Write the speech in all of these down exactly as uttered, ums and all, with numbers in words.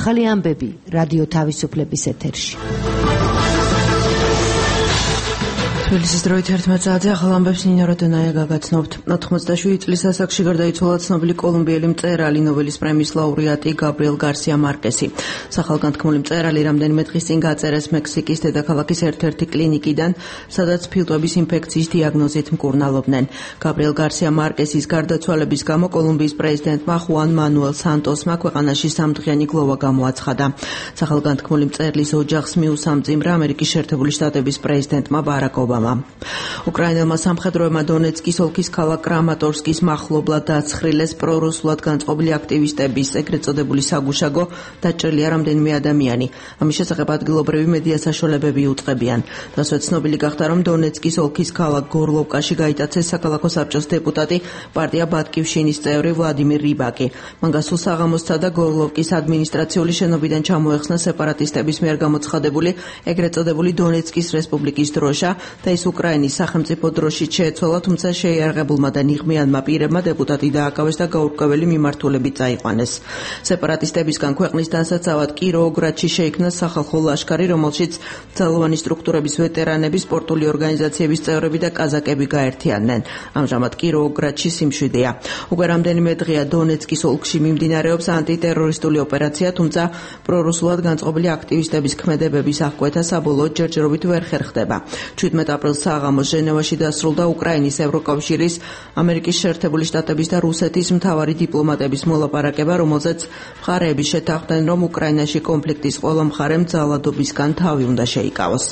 ახალი ამბები რადიო თავისუფლების ეთერში. თბილისის დროით ერთმეტ საათზე ახალ ამბებს ნინო როდონაია გაგაცნობთ. ოთხმოცდაშვიდი წლის ასაკში გარდაიცვალა ცნობილი კოლუმბიელი მწერალი, ნობელის პრემიის ლაურეატი გაბრიელ გარსია მარკესი. სახალგანთქმული მწერალი რამდენიმე დღის წინ გაწერეს მექსიკის დედაქალაქის ერთ-ერთი კლინიკიდან, სადაც ფილტვების ინფექციის დიაგნოზით მკურნალობდნენ. გაბრიელ გარსია მარკესის გარდაცვალების გამო კოლუმბიის პრეზიდენტმა ხუან მანუელ სანტოსმა ქვეყანაში სამდღიანი გლოვა გამოაცხადა. სახალგანთქმული მწერლის ოჯახს მიუსამძიმრა ამერიკის შეერთებული შტატების პრეზიდენტმა ბარაკ ობამა. უკრაინელმა სამხედროებმა დონეცკის ოლქის ქალაქ კრამატორსკის მახლობლად დაცხრილეს პრორუსულად განწყობილი აქტივისტების ეგრეთ წოდებული საგუშაგო დაჭრილია რამდენიმე ადამიანი. ამის შესახებ ადგილობრივი მედია საშუალებები უწყებიან. დასვე ცნობილი გახდა, რომ დონეცკის ოლქის ქალაქ გორლოვკაში გაიტაცეს საქალაქო საბჭოს დეპუტატი, პარტია ბატკივშინის წევრი ვლადიმირ რიბაკი. მან გასულ საღამოსსა და გორლოვკის ადმინისტრაციული შენობიდან ჩამოეხსნა სეპარატისტების მიერ გამოცხადებული ეგრეთ წოდებული დონეცკის რესპუბლიკის დროშა და ის უკრაინის სახელმწიფო დროშით შეეცვალა, თუმცა შეიარაღებულმა და ნიღმიანმა პირებმა დეპუტატი დააკავეს და გაურკვეველი მიმართულებით წაიყვანეს. სეპარატისტებისგან ქვეყნის დასაცავად კიროოგრადში შეიქმნა სახალხო ლაშქარი, რომელშიც ძალოვანი სტრუქტურების ვეტერანები, სპორტული ორგანიზაციების წევრები და კაზაკები გაერთიანდნენ. ამჟამად კიროოგრადში სიმშვიდეა. უკვე რამდენიმე დღეა დონეცკის ოლქში მიმდინარეობს ანტიტერორისტული ოპერაცია, თუმცა პრორუსულად განწყობილი აქტივისტების ქმედებების აღკვეთა საბოლოოდ ჯერჯერობით ვერ ხერხდება. შვიდმეტ აპრილს საღამოს ჟენევაში დასრულდა უკრაინის, ევროკავშირის, ამერიკის შეერთებული შტატების და რუსეთის მთავარი დიპლომატების მოლაპარაკება, რომელზეც მხარეები შეთანხმდნენ, რომ უკრაინაში კონფლიქტის ყველა მხარემ ძალადობისგან თავი უნდა შეიკავოს.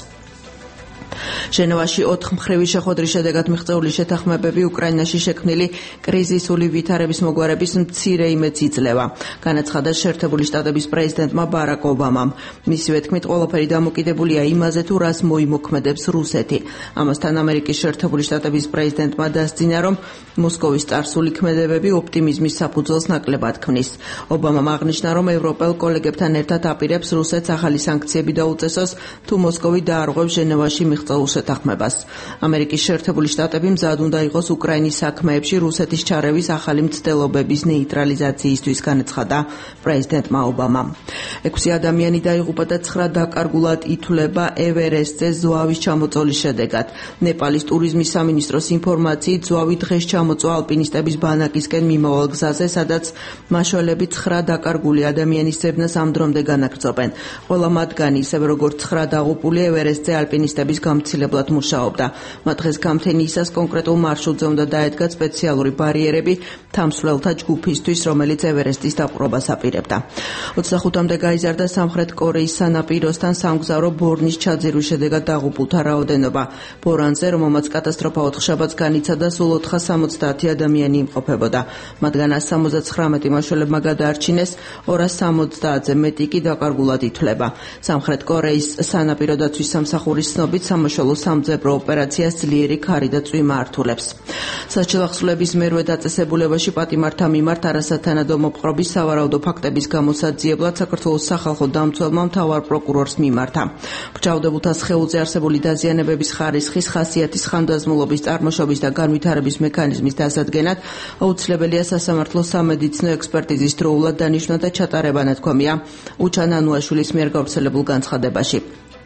ჟენევაში ოთხმხრივი შეხვედრის შედეგად მიღწეული შეთანხმებები უკრაინაში შექმნილი კრიზისული ვითარების მოგვარების მცირე იმედს იძლევა, განაცხადა შეერთებული შტატების პრეზიდენტმა ბარაკ ობამამ. მისივე თქმით, ყველაფერი დამოკიდებულია იმაზე, თუ რას მოიმოქმედებს რუსეთი. ამასთან ამერიკის შეერთებული შტატების პრეზიდენტმა დასძინა, რომ მოსკოვის წარსული ქმედებები ოპტიმიზმის საფუძველს ნაკლებად ქმნის. ობამამ აღნიშნა, რომ ევროპელ კოლეგებთან ერთად აპირებს რუსეთს ახალი სანქციები დაუწესოს, თუ მოსკოვი დაარღვევს ჟენევაში მიღწეულ შეთანხმებას. ამერიკის შეერთებული შტატები მზად უნდა იყოს უკრაინის საქმეებში რუსეთის ჩარევის ახალი მცდელობების ნეიტრალიზაციისთვის, განაცხადა პრეზიდენტმა ობამამ. ექვსი ადამიანი დაიღუპა და ცხრა დაკარგულად ითვლება ევერესტზე ზვავის ჩამოწოლის შედეგად. ნეპალის ტურიზმის სამინისტროს ინფორმაციით, ზვავი დღეს ჩამოწვა ალპინისტების ბანაკისკენ მიმავალ გზაზე, სადაც მაშველები ცხრა დაკარგული ადამიანის ძებნას ამ დრომდე განაგრძობენ. ყველა მათგანი, ისევე როგორც ცხრა დაღუპული, ევერესტზე ალპინისტების გამცილებლად მუშაობდა. მათ დღეს გამთენიისას კონკრეტულ მარშრუტზე უნდა დაედგათ სპეციალური ბარიერები თამსვლელთა ჯგუფისთვის, რომელიც ევერესტის დაპყრობას აპირებდა. ოცდახუთამდე გაიზარდა სამხრეთ კორეის სანაპიროსთან სამგზავრო ბორნის ჩაძირვის შედეგად დაღუპულთა რაოდენობა. ბორანზე, რომელმაც კატასტროფა ოთხშაბათს განიცადა, სულ ოთხასამოცდაათი ადამიანი იმყოფებოდა. მათგან ასს სამოცდაცხრამეტი მაშველებმა გადაარჩინეს, ორას სამოცდაათზე მეტი კი დაკარგულად ითვლება. სამხრეთ კორეის სანაპირო დაცვის სამსახურის ცნობით, სამაშველო სამძებრო ოპერაციას ძლიერი ქარი და წვიმა ართულებს. საჭირო ახსნილების მერვე დაწესებულებაში პატიმართა მიმართ არასათანადო მოპყრობის სავარაუდო ფაქტების გამოსაძიებლად საქართველოს სახალხო დამცველმა მთავარ პროკურორს მიმართა. მრჩეველთა სხეულზე არსებული დაზიანებების ხარისხის, ხასიათის, ხანდაზმულობის, წარმოშობის და განვითარების მექანიზმის დასადგენად აუცილებელია სასამართლო სამედიცინო ექსპერტიზის დროულად დანიშვნა და ჩატარება, ნათქვამია უჩან ანუაშვილის მიერ გავრცელებულ განცხადებაში.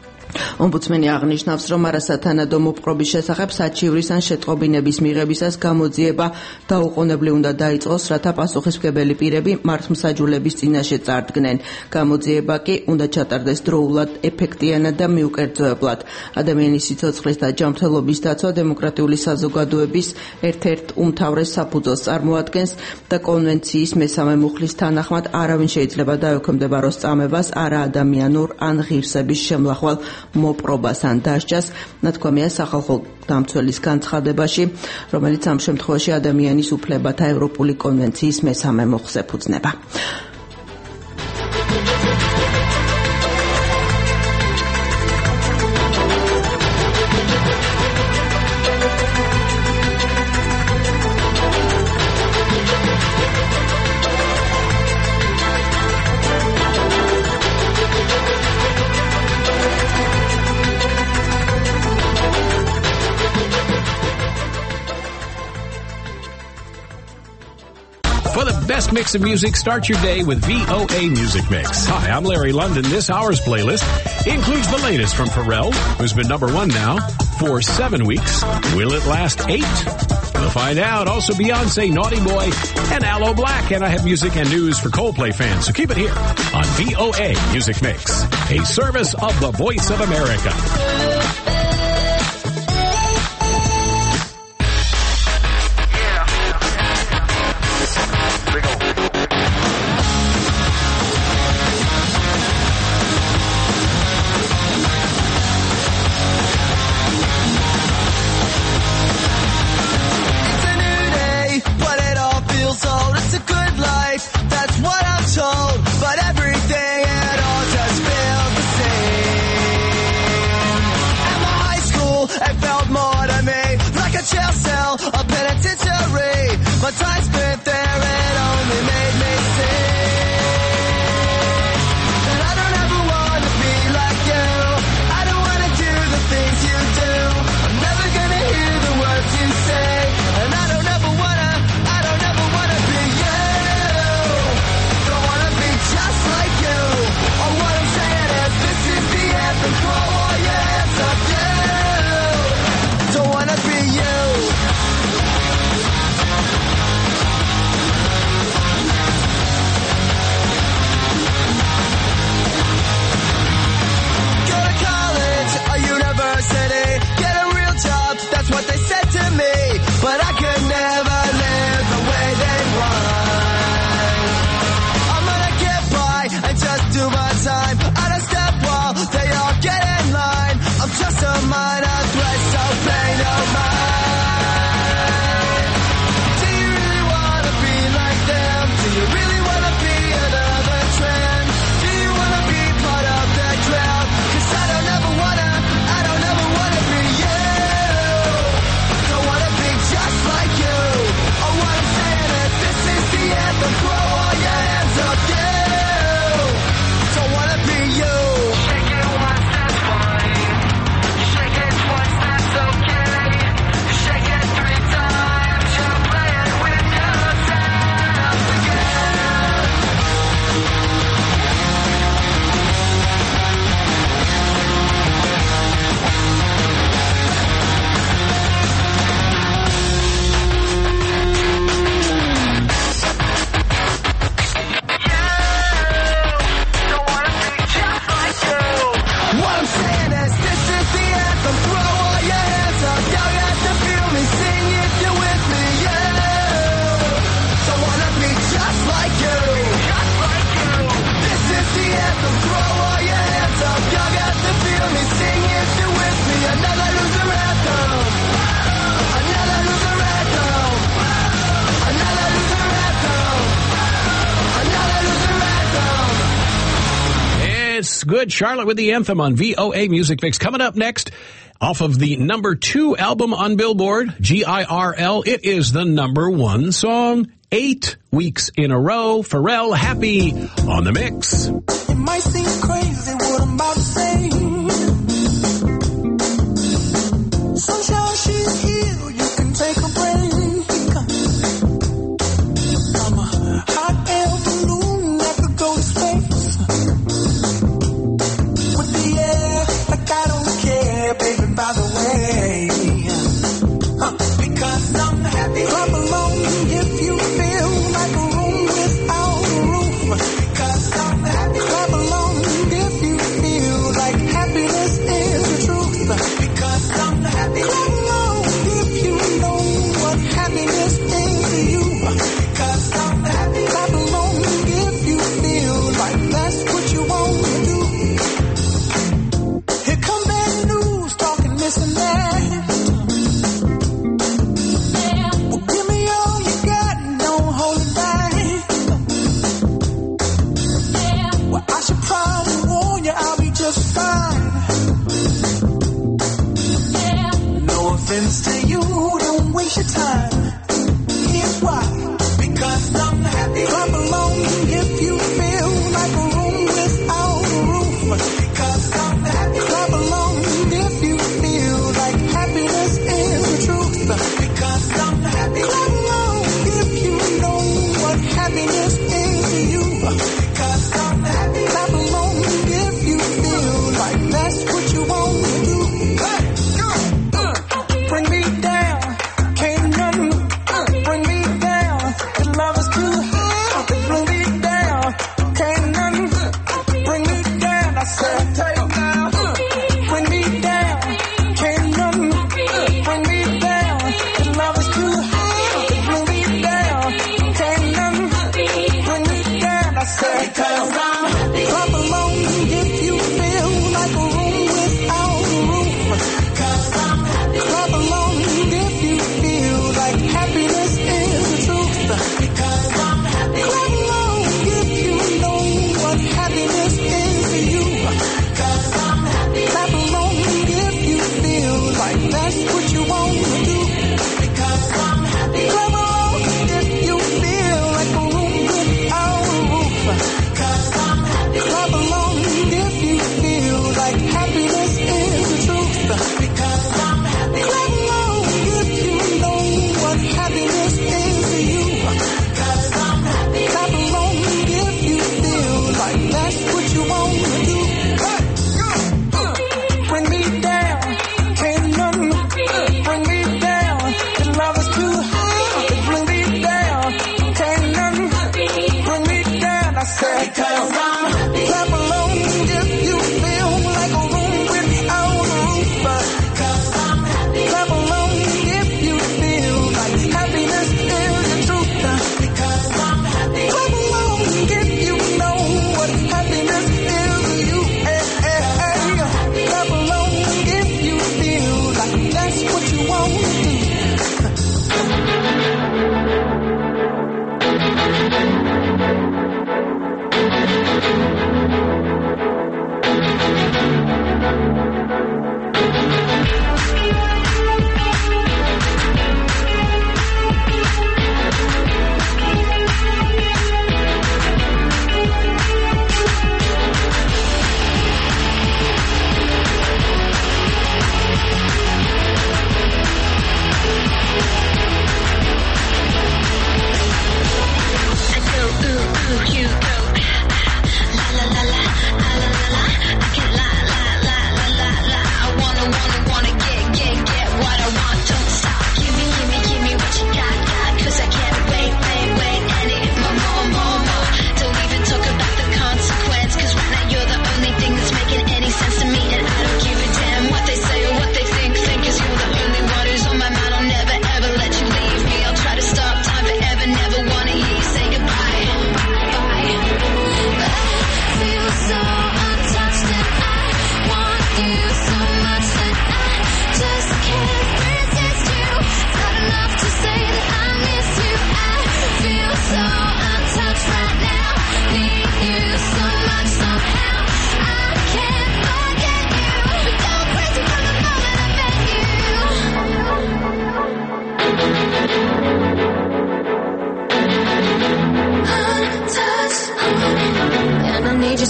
ომბუდსმენი აღნიშნავს, რომ არასათანადო მოპყრობის შესახებ საჩივრის ან შეტყობინების მიღებისას გამოძიება დაუყოვნებლივ უნდა დაიწყოს, რათა პასუხისმგებელი პირები მართლმსაჯულების წინაშე წარდგნენ. გამოძიება კი უნდა ჩატარდეს დროულად, ეფექტიანად და მიუკერძოებლად. ადამიანის სიცოცხლის და ჯანმრთელობის დაცვა დემოკრატიული საზოგადოების ერთ-ერთ უმთავრეს საფუძველს წარმოადგენს და კონვენციის მესამე მუხლის თანახმად არავინ შეიძლება დაექვემდებაროს წამებას არა ადამიანურ ან ღირსების შემლახვალ მოპყრობას ან დასჯას, ნათქვამია სახალხო დამცველის განცხადებაში, რომელიც ამ შემთხვევაში ადამიანის უფლებათა ევროპული კონვენციის მესამე მუხლს ეფუძნება. For the best mix of music, start your day with V O A Music Mix. Hi, I'm Larry London. This hour's playlist includes the latest from Pharrell, who's been number one now for seven weeks. Will it last eight? We'll find out. Also, Beyonce, Naughty Boy, and Aloe Black. And I have music and news for Coldplay fans, so keep it here on V O A Music Mix, a service of the Voice of America. Jail cell, a penitentiary. My time spent there, it only made me sick. And I don't ever want to be like you. I don't want to do the things you do. I'm never gonna hear the words you say. And I don't ever wanna, I don't ever wanna be you. Don't wanna be just like you. Or what I'm saying is, this is the anthem. Throw all your hands up, you. Don't wanna be you. What they said to me, but I could never live the way they want. I'm gonna get by and just do my time. I don't step while they all get in line. I'm just a minor threat, so pay no mind. Do you really wanna be like them? Do you really wanna be another trend? Do you wanna be part of the crowd? Cause I don't ever wanna, I don't ever wanna be you. Just like you. Oh, what I'm saying is, this is the anthem. Throw all your hands up, you. Don't wanna be you. Shake it once, that's fine. Shake it twice, that's okay. Shake it three times, you're playing with yourself again. Good Charlotte with the anthem on V O A Music Mix. Coming up next, off of the number two album on Billboard, G I R L, it is the number one song. Eight weeks in a row. Pharrell, Happy on the mix. It might seem crazy what I'm about to say. Sunshine, she's here. You can take a break. I'm a hot air balloon that could go to space. By the way, huh, because I'm happy. Clap along if you feel like a room without a roof. Because I'm happy. Clap along if you feel like happiness is the truth. Because I'm happy. Clap along if you know what happiness is to you. Because I'm happy. Clap along if you feel like that's what you want to do. Here come bad news, talking this and that. Well, give me all you got and don't hold it back. Well, I should probably warn you, I'll be just fine. No offense to you, don't waste your time. Here's why. Because I'm happy. Clap along if you feel like a room without a roof. Because I'm happy. Clap along if you feel like happiness is the truth. Because I'm happy. Clap along if you know what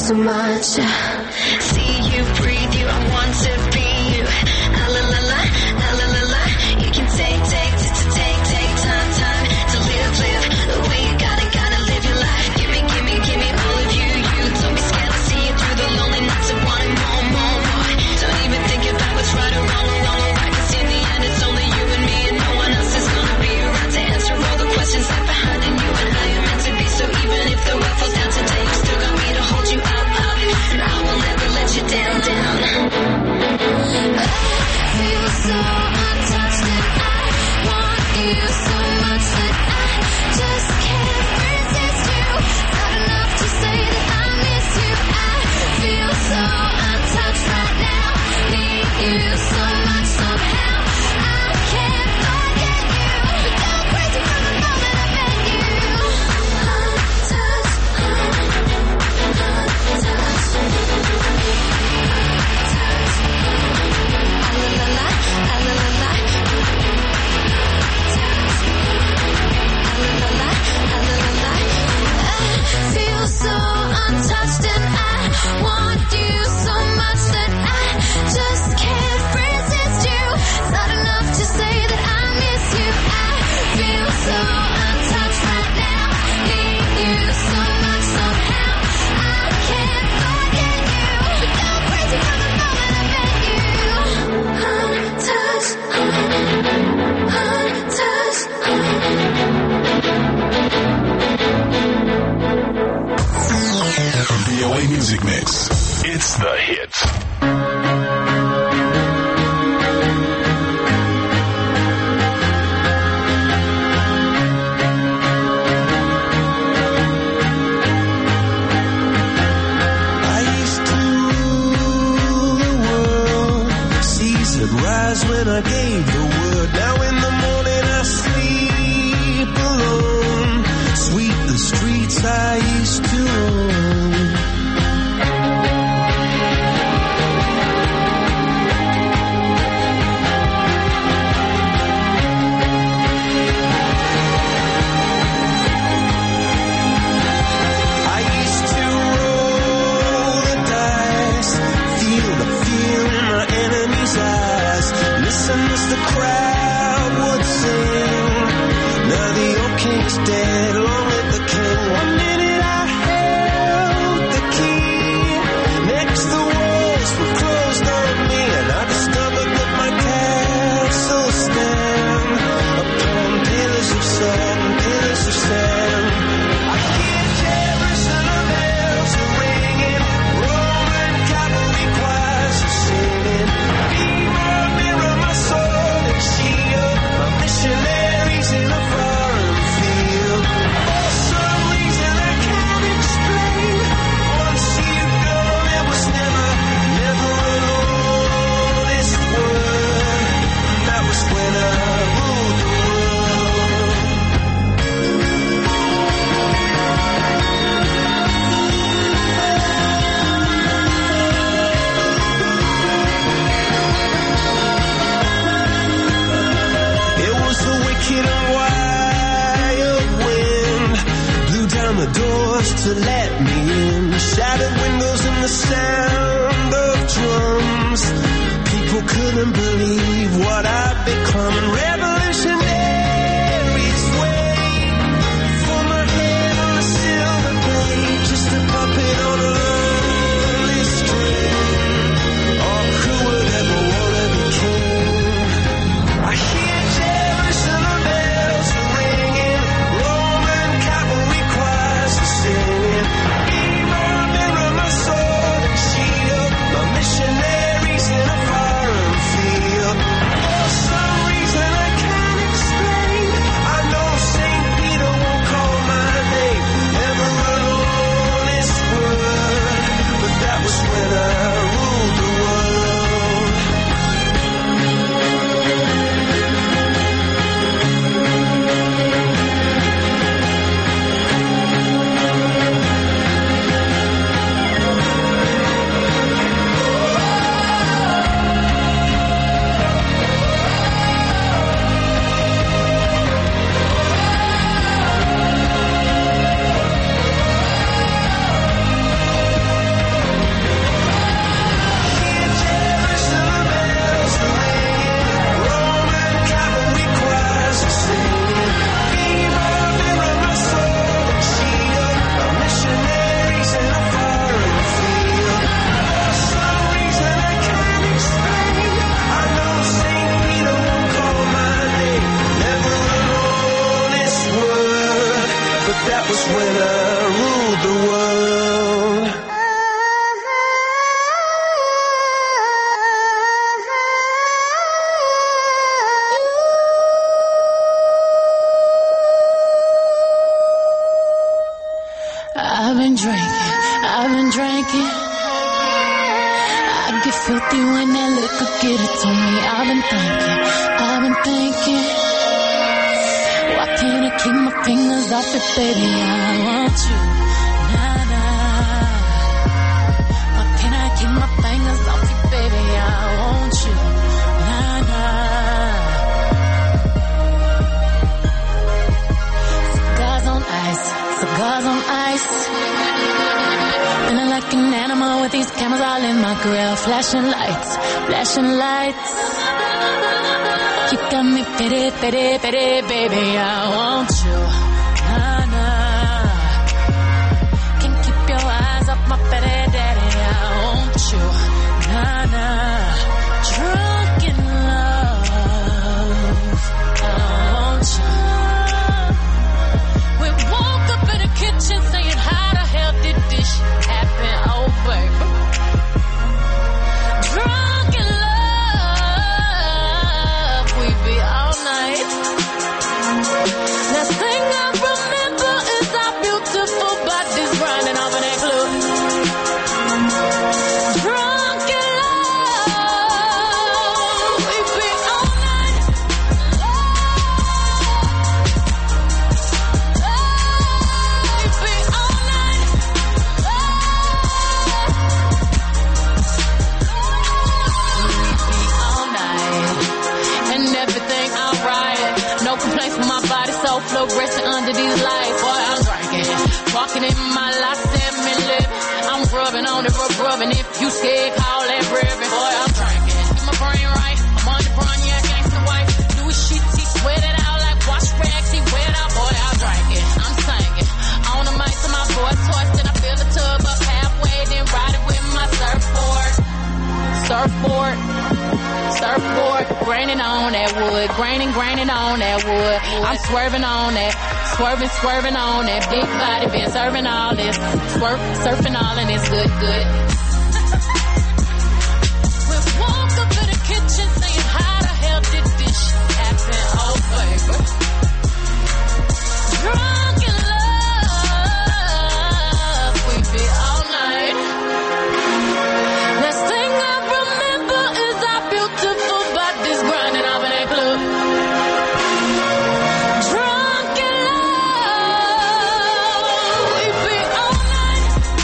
so much. See you, breathe you, I want to be you. Ah la la la, ah la la la. You can take, take, take, take, take time, time to live, live the way you gotta, gotta live your life. Give me, give me, give me all of you, you. Don't be scared to see it through the lonely nights of wanting more, more, more. Don't even think about what's right or wrong or wrong or right. 'Cause in the end, it's only you and me, and no one else is gonna be around to answer all the questions left behind in you and how you're meant to be. So even if the world falls down today, you still got me to hold you up, up, and I will never let you down, down. I feel so untouched and I want you so much that I just can't resist you. Not enough to say that I miss you. I feel so untouched right now. Need you so much somehow. I can't forget you. Go crazy from the moment I met you. Untouched, untouched, untouched. Ah la la la, ah la la la. Touched. Ah la la la, ah la la la. I feel so untouched and I want you so much that I just can't resist you. It's not enough to say that I miss you. I feel so untouched right now. Need you so much somehow. I can't forget you. Go crazy from the moment I met you. Untouched, untouched. V O A Music Mix. It's the hits. I used to rule the world. Seas would rise when I gave the word. Now in the morning I sleep alone. Sweep the streets I used to own. I used to roll the dice, feel the fear in my enemy's eyes, listen as the crowd would sing. Now the old king's dead, long live the king. One minute I held the key, next the walls were closed on me, and I discovered that my castle stand upon pillars of sand, pillars of sand. I hear Jerusalem bells are ringing, Roman cavalry choirs are singing. Mirror, mirror, my sword and shield, my missionaries in a foreign field. For some reason I can't explain, once you've gone there was never, never an honest word. That was when I ruled the world. It was the wicked and wild wind, blew down the doors to let me in, shattered windows and the sound of drums. People couldn't believe what I'd become. Revolutionaries wait for my head on a silver plate, just a puppet on a lonely string. Oh, who would ever wanna be king? I hear Jerusalem bells are ringing, Roman cavalry choirs are singing. Mirror, mirror, my sword and shield, my missionaries in a foreign field. For some reason I was when I ruled the world. I've been drinking, I've been drinking. I get filthy when that liquor get it to me. I've been thinking, I've been thinking. Why can't I keep my fingers off it, baby? I want you, nah, nah. Why can't I keep my fingers off it, baby? I want you, nah, nah. Cigars on ice, cigars on ice. Feeling like an animal with these cameras all in my grill. Flashing lights, flashing lights. You got me pity, pity, pity, baby. I want you, nah, nah. Can't keep your eyes off my pity, daddy. I want you, nah, nah. Drunk in love, I want you. We woke up in the kitchen saying, how the hell did this shit happen? Oh, baby. Drunk in love, we be all night. Last thing I remember is our beautiful bodies grinding off in that club. Drunk in love, we be all night. We be all night. We be all night. And everything alright. No complaints from my body, so fluorescent under these lights. Boy, I'm drinking. Walking in my life, seven living. I'm rubbing on it, rub, rubbing. If you scared, call that ribbon. Boy, I'm drinking. Get my brain right. I'm on the run, yeah, gangsta wife. Do his shit, he sweat it out like wash rags. He wet out, boy, I'm drinking. I'm singing. On the mic to my voice, twice, then I fill the tub up halfway, then ride it with my surfboard. Surfboard. Surfboard, graining on that wood, graining, graining on that wood. I'm swerving on that, swerving, swerving on that big body, been serving all this, swerve, surfing all and it's good, good. We woke up in the kitchen saying, how the hell did this shit happen? Oh, baby. Drunk in love, we be all night. Last thing I remember is our beautiful bodies grinding off in that club. Drunk in love, we be all night.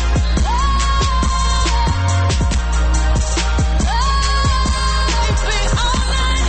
We be all night.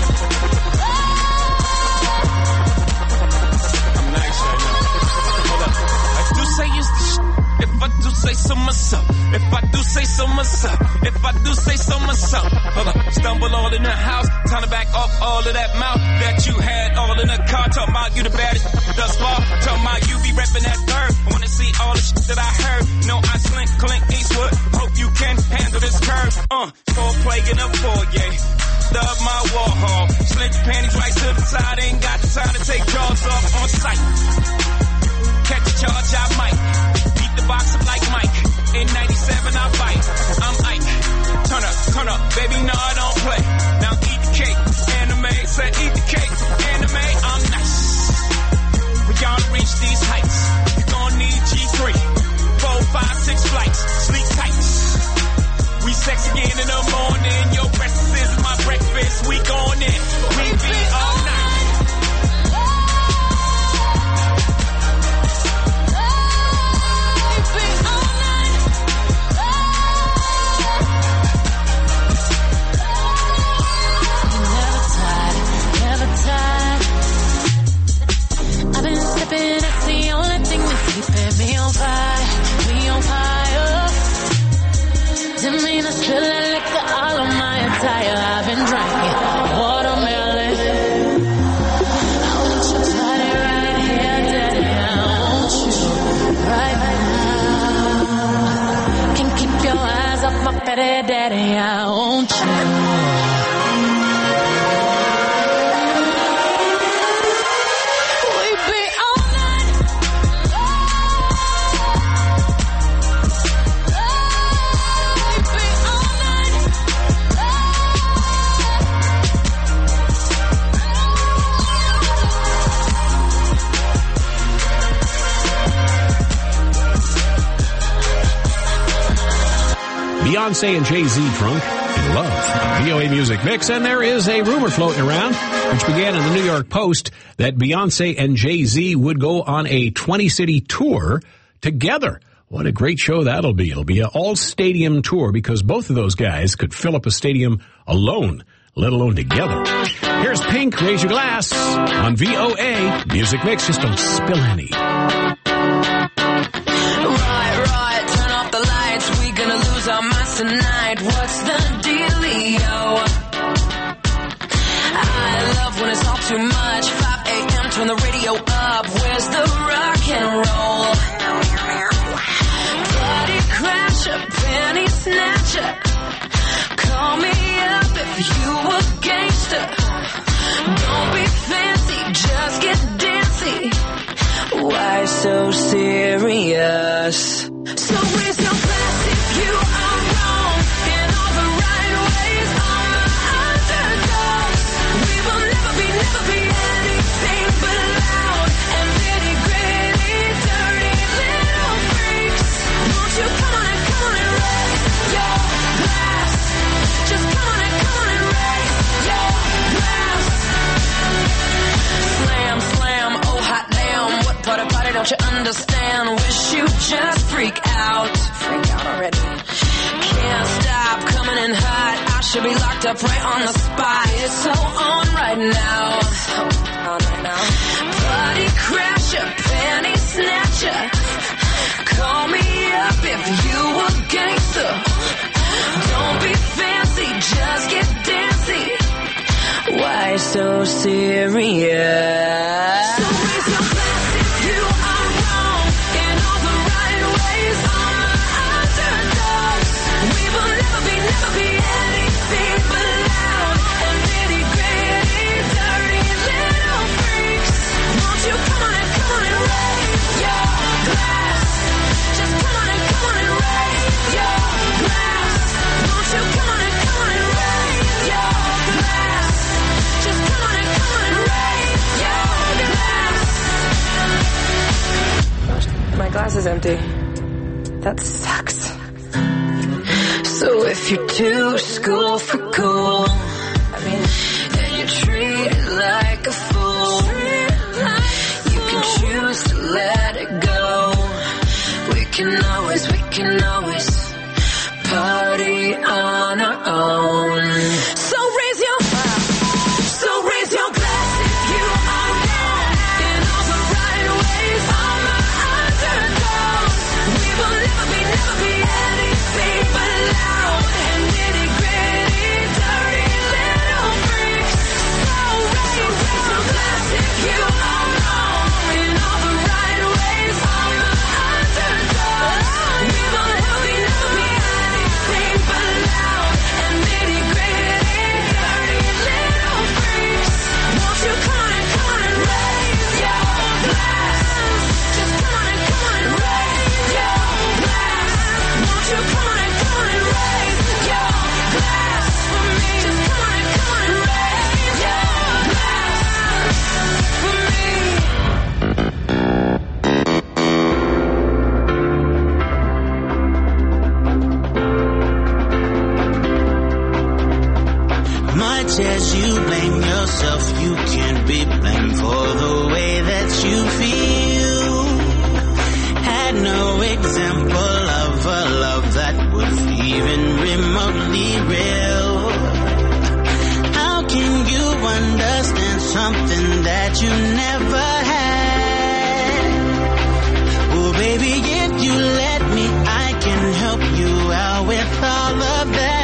I'm nice right now. Hold up. I do say it's the sh- if I do say so myself. If I do say so myself. If I do say so myself. Hold up. Stumble all in the house. Time to back off all of that mouth that you had all in the car. Talking about you the baddest thus far. Talking about you be repping that third. I wanna see all the shit that I heard. No, I slink, Clint Eastwood. Hope you can handle this curve. Uh, score play in the foyer. Stub my Warhol. Slink your panties right to the side. Ain't got the time to take jaws off on sight. Catch a charge, I might. Beat the box up like Mike. In ninety-seven, I bite. I'm Ike. Turn up, turn up. Baby, no, I don't play. Now eat the cake. Anime. Said eat the cake. Anime, I'm nice. We gotta reach these heights. You gon' need G three. Four, five, six flights. Sleep tight. We sex again in the morning. Your breakfast is my breakfast. We going in. We be all night. I've been sipping, that's the only thing that's keeping me on fire, me on fire. Didn't mean to spill that liquor all on my attire. I've been drinking watermelon. I want your body right here, daddy. I want you right now. Can't keep your eyes off my petty daddy. I want you. We be all night. Beyonce and Jay-Z drunk in love. V O A Music Mix. And there is a rumor floating around, which began in the New York Post, that Beyonce and Jay-Z would go on a twenty-city tour together. What a great show that'll be. It'll be an all-stadium tour because both of those guys could fill up a stadium alone, let alone together. Here's Pink, Raise Your Glass on V O A Music Mix. Just don't spill any. Right, right, turn off the lights. We gonna lose our minds tonight. What's the dealio? I love when it's all too much. five a.m. turn the radio up. Where's the rock and roll? Party crasher, penny snatcher. Call me up if you a gangster. Don't be fancy, just get dancy. Why so serious? So raise your glass if you are wrong in all the right ways. I'm the underdogs. We will never be, never be anything but loud and nitty gritty, dirty little freaks. Won't you come on and come on and raise your glass? Just come on and come on and raise your glass. Slam, slam, oh hot damn. What part of party don't you understand? Wish you just freak out. Freak out already. Can't stop coming in hot. I should be locked up right on the spot. It's so on right now. So on right now. Party crasher, penny snatcher. Call me up if you a gangster. Don't be fancy, just get dancy. Why so serious? So raise your glass if you are wrong in all the right ways. I'm the underdogs. We will never be, never be anything but loud and nitty gritty, dirty little freaks. Won't you come on and come on and raise your glass? Just come on and come on and raise your glass. Won't you come on and come on and raise your glass? Just come on and come on and raise your glass. My glass is empty. That sucks. So if you're too school for cool, I mean, and you're treated like a fool, you can choose to let it go. We can always, we can always party on our own. So raise your So raise your glass if you are wrong in all the right ways. I'm the underdogs. We will never be, never be anything but loud and nitty gritty, dirty little freaks. So raise, so raise your glass if you are wrong in all the right ways. I'm the underdogs. We will never be, never be anything but loud and nitty gritty, dirty little freaks. Won't you come on and come on and raise your glass? Just come on and come on and raise your glass. Won't you come on and come on and raise your glass for me? Just come on and come on and raise your glass for me. Much as you blame yourself, you can't be blamed for the way that you feel. Had no example of a love that was even remotely real. How can you understand something that you never had? Well, baby, if you let me, I can help you out with all of that.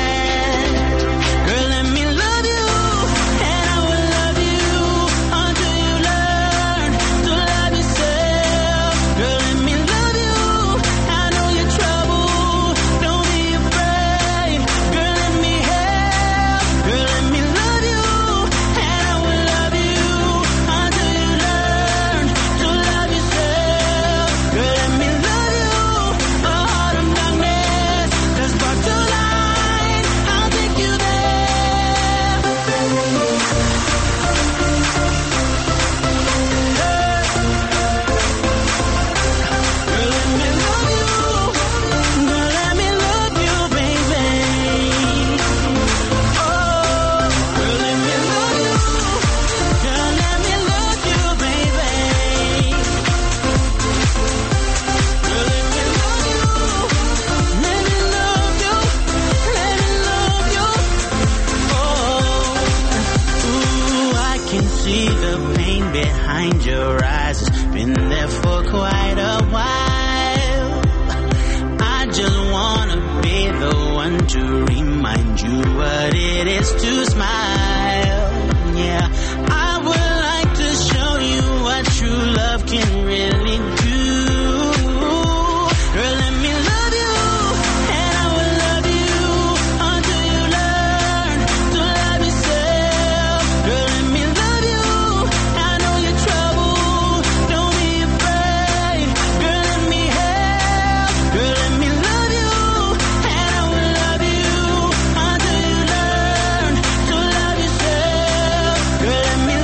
Girl, let me love you, and I will love you until you learn to love yourself. Girl, let me love you, I know you're trouble, don't be afraid. Girl, let me help. Girl, let me love you, and I will love you until you learn to remind you what it is to smile. Yeah, I would like to show you what true love can really do. Girl, let me love you, and I will love you until you learn to love yourself. Girl, let me love you, I know you're troubled, don't be afraid. Girl, let me help. Girl, let me love you, and I will love you until you learn to love yourself. Girl, let me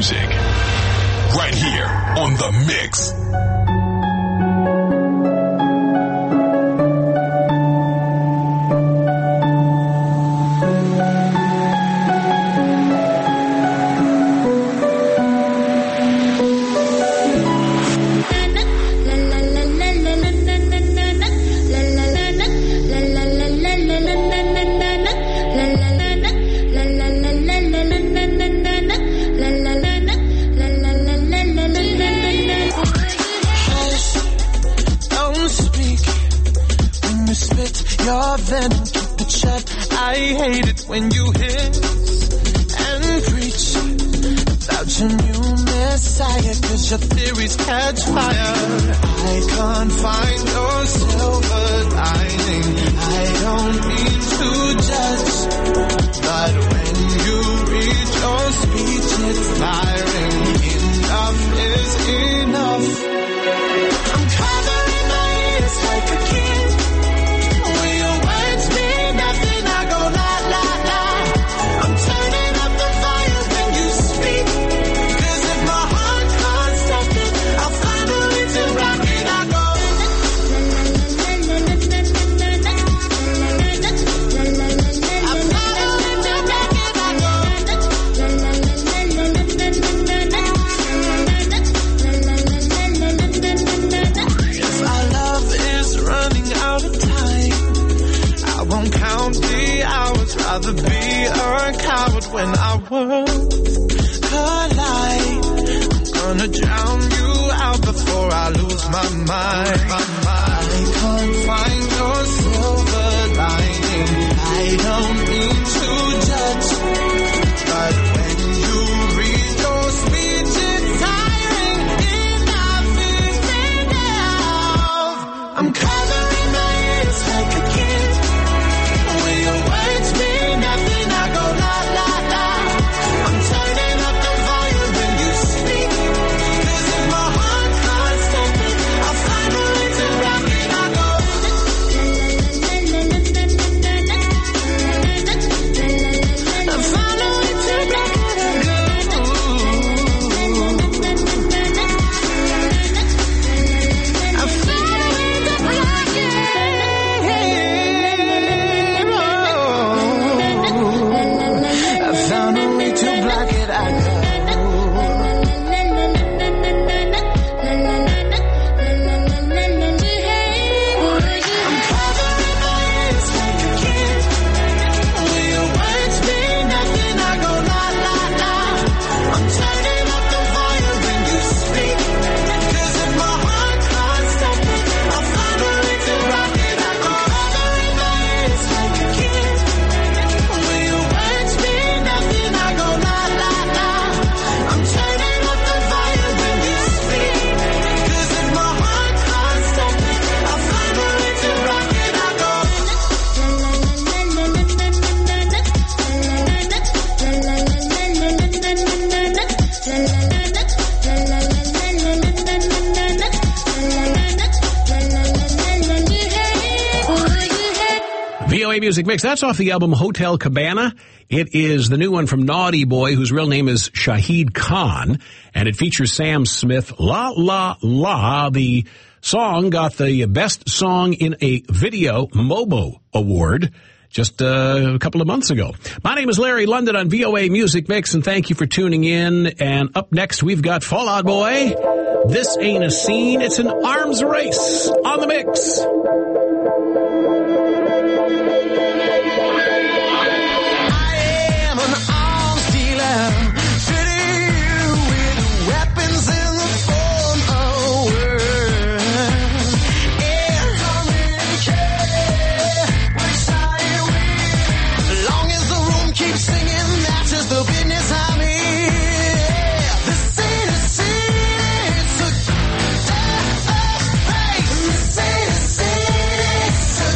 music. Right here on The Mix. Your venom, keep it shut. I hate it when you hiss and preach about your new messiah, cause your theories catch fire. I can't find your silver lining. I don't mean to judge, but when you read your speech, it's firing. Enough is enough. I'm covering my ears like a kid. Rather be a coward when our worlds collide. I'm gonna drown you out before I lose my mind. I can't find your silver lining. I don't mean to judge, but when you read your speech, it's tiring. Enough is enough. I'm covering my ears like a kid. Will your words mean nothing? I go la la la. I'm turning up the volume when you speak. Cause if my heart can't stop it, I'll find a way to rock it. I go I found a way to rock it. I go I found a way to rock it. I found a way to block it. I I'm covering my ears like a kid. Will your words mean nothing? I go la la la. I'm turning up the volume when you speak. Cause if my heart can't stop it, I'll find a way to rock it. I go covering my ears like a kid. Will your words mean nothing? I go la la la. I'm turning up the volume when you speak. Cause if my heart can't stop it, I'll find a way to rock it. I go V O A Music Mix. That's off the album Hotel Cabana. It is the new one from Naughty Boy, whose real name is Shahid Khan, and it features Sam Smith. La La La. The song got the Best Song in a Video Mobo Award just uh, a couple of months ago. My name is Larry London on V O A Music Mix, and thank you for tuning in. And up next, we've got Fall Out Boy. This ain't a scene, it's an arms race on the mix. This ain't a scene, it's a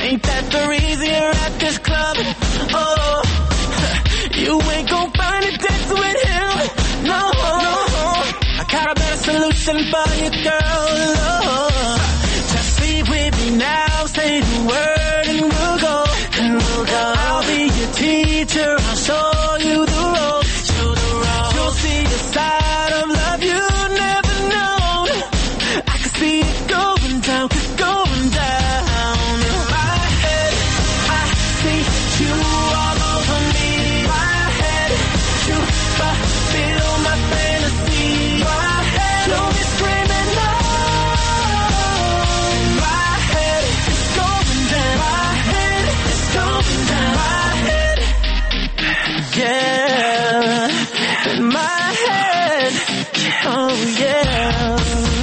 Ain't that the reason you're at this club? Oh, you ain't gon' find a dance with him. No, no. I got a better solution for you, girl. Oh, just sleep with me now. Say the word and we'll go. And we'll go. I'll be your teacher. I'll show you the ropes. Show the ropes. You'll see the side of love you never known. I can see it going down, going down. In my head, I see you all over me. My head, you fulfill my fantasy. My head, you'll be screaming no. My head is going down. My head is going down. My head, yeah. In my head, oh yeah.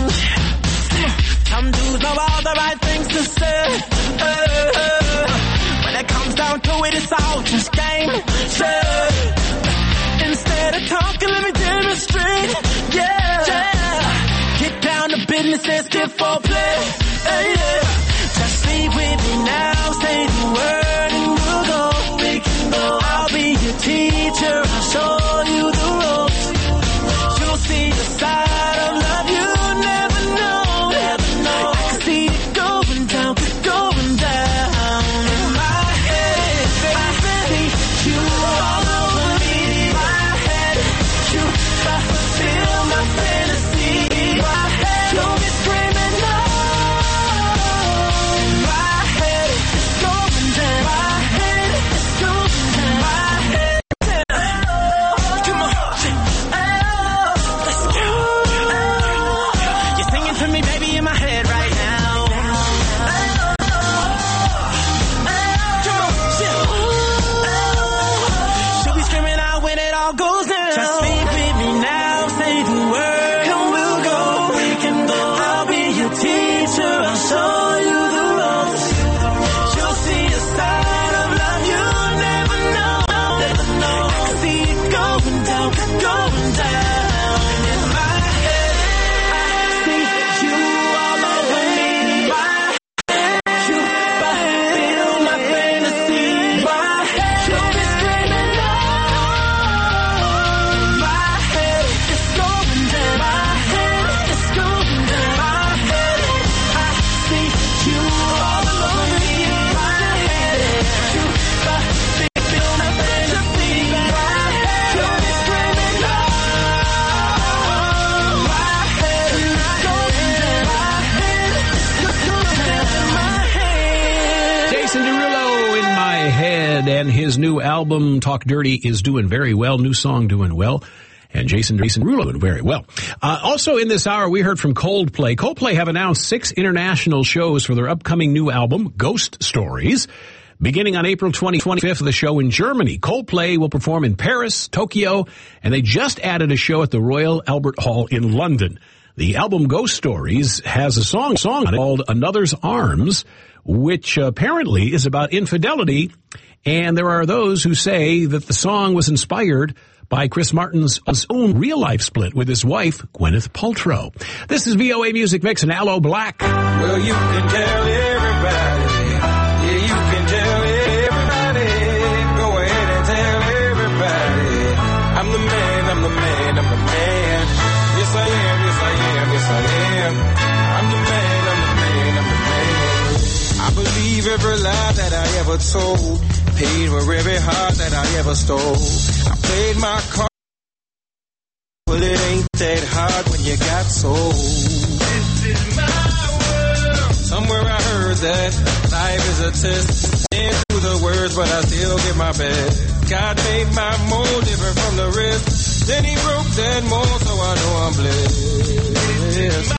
Some dudes know all the right things to say. Uh, when it comes down to it, it's all just game. Yeah. Instead of talking, let me demonstrate. Yeah. yeah. Get down to business and skip for play. Hey, yeah. Just sleep with me now. Say the word and we'll go. We can go. I'll be your teacher. I'll show you the ropes. You'll see the side of love you never know. Never know. I can see it going down, going down. In my head, I see you all over me. My head, you fulfill my fantasy. My head, you'll be screaming no. My head is going down. My head is going down. My head. Come on. Let's go. You're singing to me, baby, in my head right now. Come on. She'll be screaming out when it all goes down. Just sleep with me now, say the word, and we'll go. We can go. I'll be your teacher, I'll show you the ropes. You'll see a side of love you never know. Never know. I can see it going down, going down. In my head, I see you all over me. My head, you fulfill my fantasy. My head, you'll be screaming no. My head is going down. My head is going down. My head, I see you all over me. My head, you fulfill my fantasy. My head, you'll be screaming no. My head is going down. My head is going down. My head. Jason Derulo in my head, and his new album Talk Dirty is doing very well. New song doing well. And Jason Jason Derulo doing very well. Uh, also in this hour, we heard from Coldplay. Coldplay have announced six international shows for their upcoming new album, Ghost Stories. Beginning on April twenty-fifth, the show in Germany. Coldplay will perform in Paris, Tokyo, and they just added a show at the Royal Albert Hall in London. The album Ghost Stories has a song, song on it called Another's Arms, which apparently is about infidelity. And there are those who say that the song was inspired by Chris Martin's own real-life split with his wife, Gwyneth Paltrow. This is V O A Music Mix and Aloe Black. Well, you can tell everybody. Yeah, you can tell everybody. Go ahead and tell everybody. I'm the man, I'm the man, I'm the man. Yes, I am, yes, I am, yes, I am. I'm the man, I'm the man, I'm the man. I believe every lie that I ever told. Paid for every heart that I ever stole. I played my card. Well, it ain't that hard when you got sold. This is my world. Somewhere I heard that life is a test. Can't do the words, but I still give my best. God made my mold different from the rest. Then he broke that mold, so I know I'm blessed.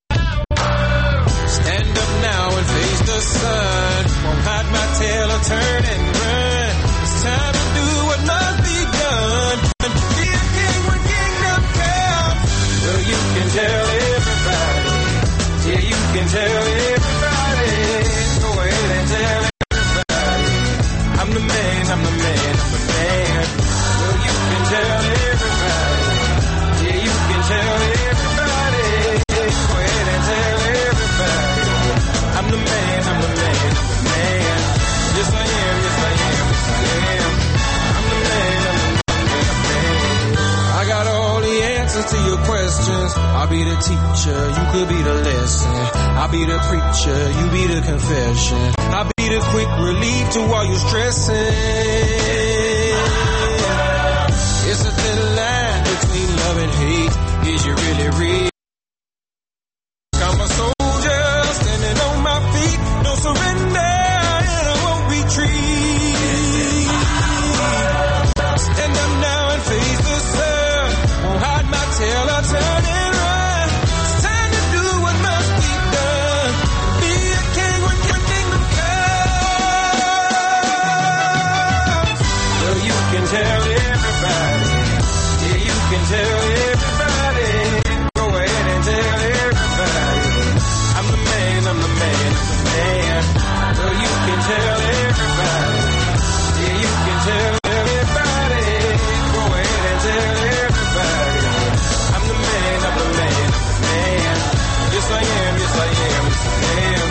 Stand up now and face the sun. Won't hide my tail or turn and run. It's time to do what must be done. And be a king when kingdom comes. Well, you can tell everybody. Yeah, you can tell everybody. Go ahead and tell everybody. I'm the man, I'm the man, I'm the man. Well, you can tell everybody. Yeah, you can tell everybody. teacher, you could be the lesson. I'll be the preacher, you be the confession. I'll be the quick relief to all your stressing. It's a thin line between love and hate. Is you really real? I'm a soldier standing on my feet. No surrender and I won't retreat. Stand up now and face the sun. Won't hide my tail or turn and run. It's time to do what must be done. Be a king when your kingdom comes. Well, you can tell everybody. Yeah, you can tell everybody. Go ahead and tell everybody. I'm the man, I'm the man, I'm the man. Well, you can tell everybody. Yeah, you can tell everybody. Go ahead and tell everybody. I'm the man, I'm the man, I'm the man. Yes, I am, yes, I am, yes, I am.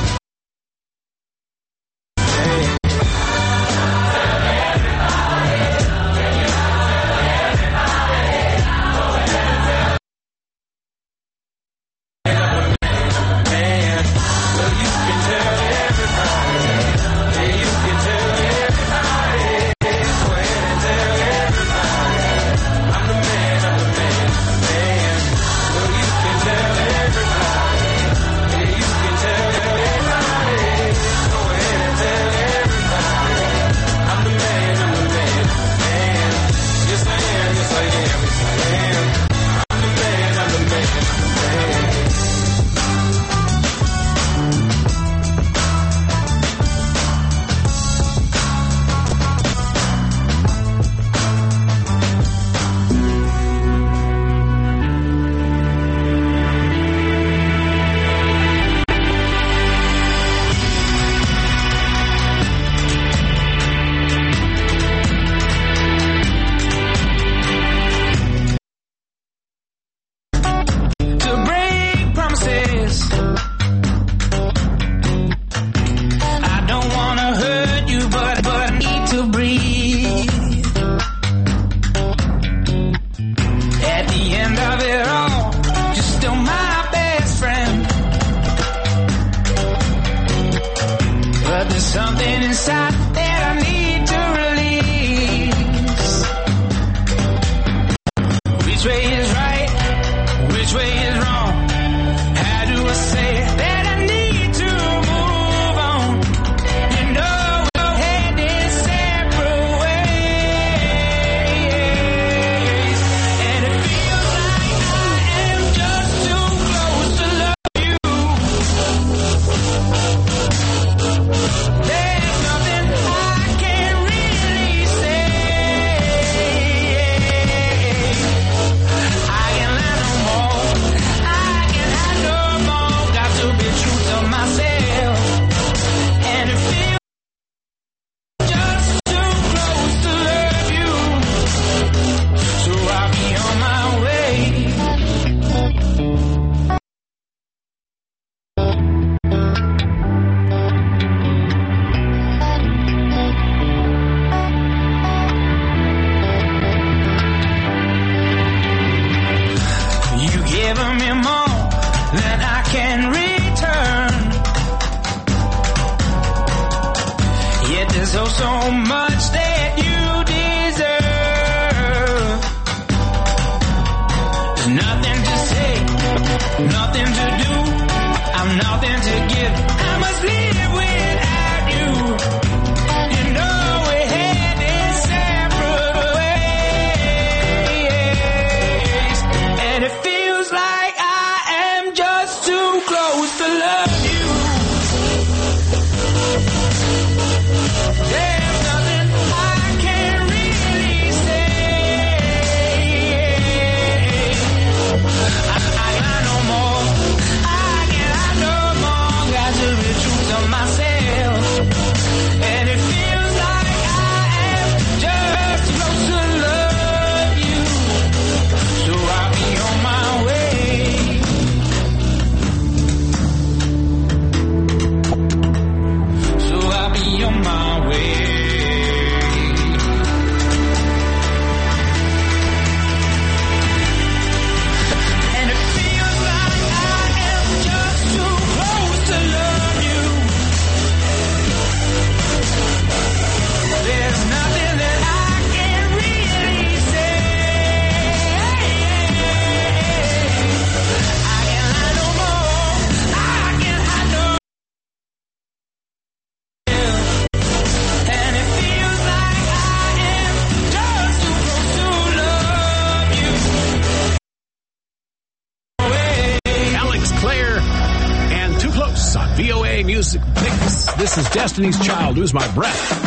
V O A Music Mix. This is Destiny's Child, Lose My Breath.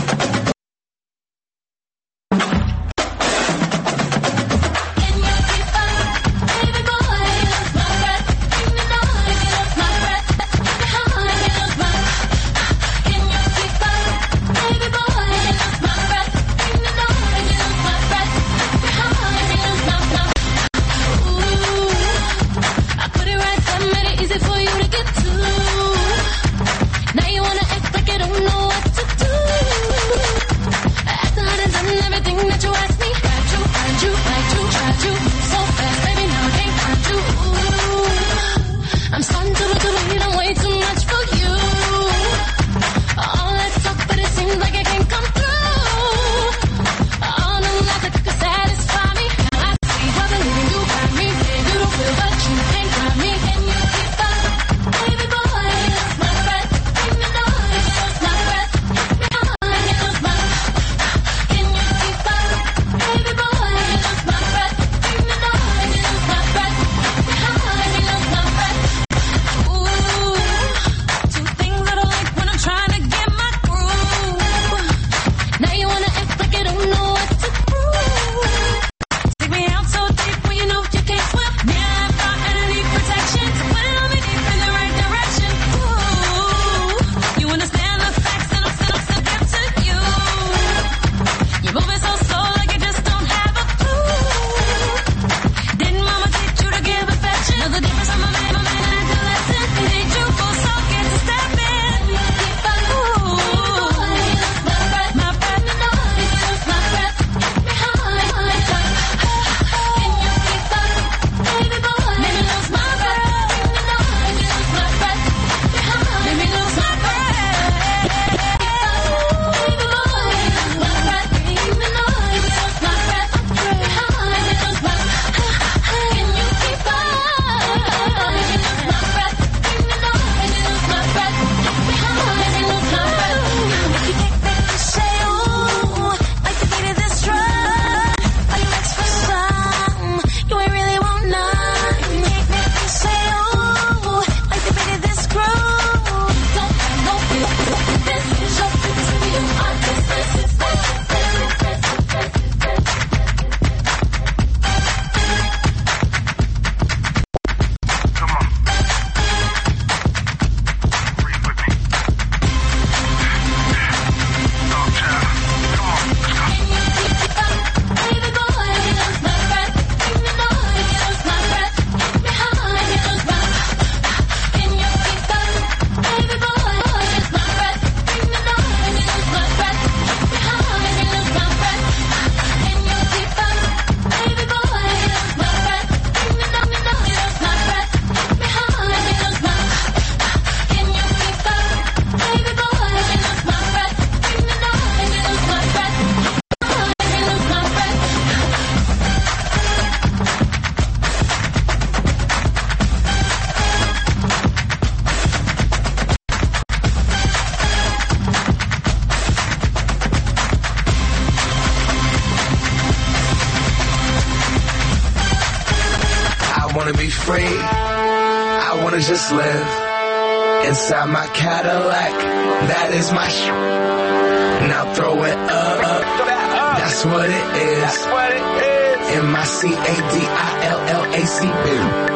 Now you wanna act like you don't know what to wanna be free. I wanna just live inside my Cadillac. That is my sh. Now throw it up. That's what it is. M I C A D I L L A C B.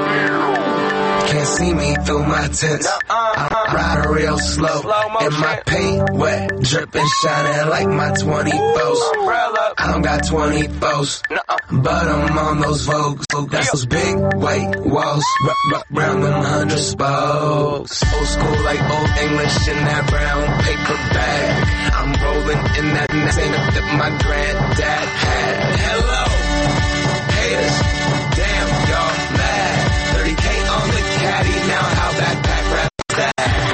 Can't see me through my tents. I ride real slow, and my paint wet, dripping, shining like my twenty-fours. I don't got twenty-fours, but I'm on those Vogues. That's those big white walls, round them hundred spokes. Old school like old English in that brown paper bag. I'm rolling in that same that my granddad had. Hello, haters, damn y'all mad. thirty K on the caddy, now how that pack rap is that?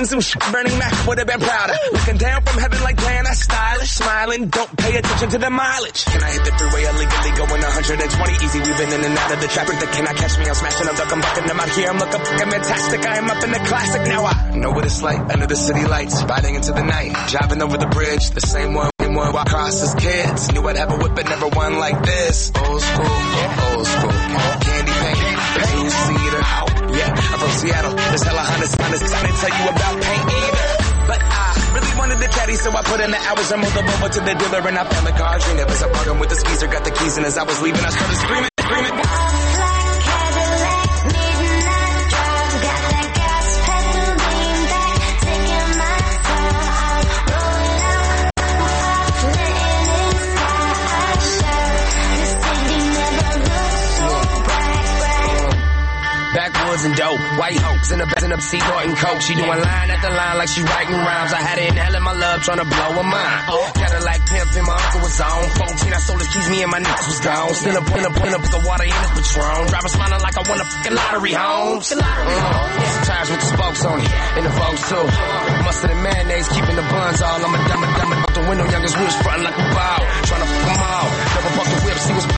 in some shit, Bernie Mac would have been prouder. Looking down from heaven like damn, that's stylish. Smiling, don't pay attention to the mileage. Can I hit the freeway illegally going one hundred twenty easy? We've been in and out of the traffic. That cannot catch me. I'm smashing, I'm ducking, bucking. I'm out here, I'm looking fucking fantastic. I am up in the classic. Now I know what it's like under the city lights, riding into the night, driving over the bridge, the same one. One walk across as kids. Knew I'd have a whip, but never one like this. Old school, old school. Candy paint, two-seater. Yeah, I'm from Seattle. There's hella hunters, hunters. I didn't tell you about paint either. But I really wanted the caddy, so I put in the hours and moved them over to the dealer, and I found the car. Dream as I bargained with the skeezer, got the keys, and as I was leaving, I started screaming, screaming. Backwoods and dope, white hopes in a in a seat and coke. She doing line after line like she writing rhymes. I had it in hell in my love, trying to blow her mind. Got her like pimpin', my uncle was on. fourteen, I sold the keys, me and my niggas was gone. Still up, in up, in up, the water in the Patron. Driver smiling like I won a fucking lottery home. Mm. Tires with the spokes on it, and the folks too. Mustard and mayonnaise, keeping the buns all. I'm a dumb, dumb, out the window, youngest wheels frontin' like a ball. Trying to fuck them all. Double buck the whip, see what's